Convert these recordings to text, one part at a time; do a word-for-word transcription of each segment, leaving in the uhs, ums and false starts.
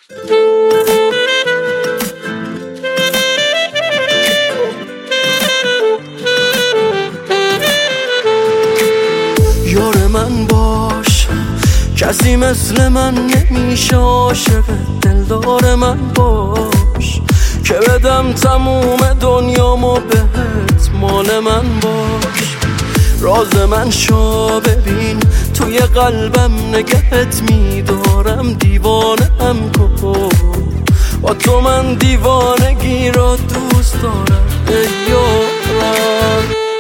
یار من باش، کسی مثل من نمیشه عاشق دلدار من باش، که بدم تموم دنیامو بهت مال من باش. راز من شو ببین، توی قلبم نگهت میدارم، دیوانه‌ام کن با تو، من دیوانگی را دوست دارم ای یارم.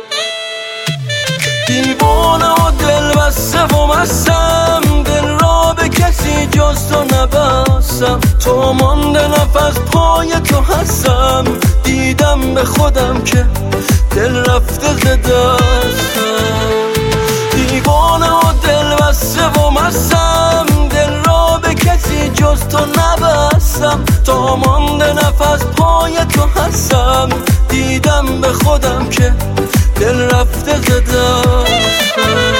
دیوانه و دل بسته و مستم، دل را به کسی جز تو نبستم، تو مانده نفس پای تو هستم، دیدم به خودم که دل رفته ز دستم. دیوانه و دل بسته و مستم، دل را به کسی جز تو نبستم، تا مانده نفس پای تو هستم، دیدم به خودم که دل رفته ز دستم.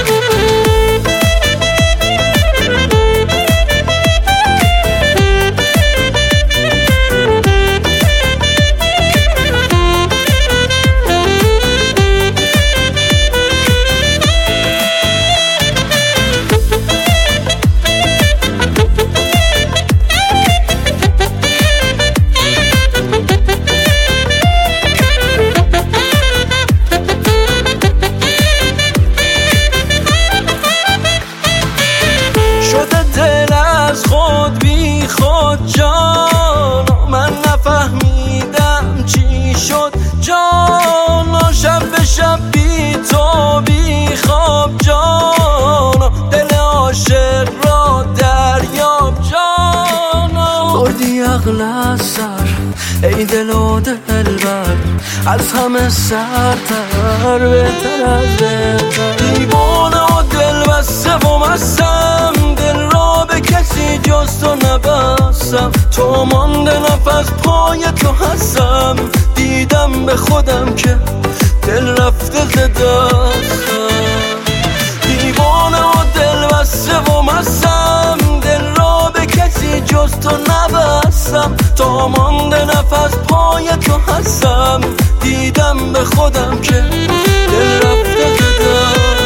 از خود بی خود جان، من نفهمیدم چی شد جان، شب به شب بی تو بی خواب جان، دل عاشق را دریاب جان. بردی عقل از سر ای دل و دلبر، از همه سرتر بهتر از بهتر. دیوانه و دل بسته و مستم، دل را به کسی جز تو نبستم، تو مانده نفس پای تو هستم، دیدم به خودم که دل رفته ز دستم. دیوانه و دل بسته و مستم، دل را به کسی جز تو نبستم، تا مانده نفس پای تو هستم، دیدم به خودم که دل رفته ز دستم.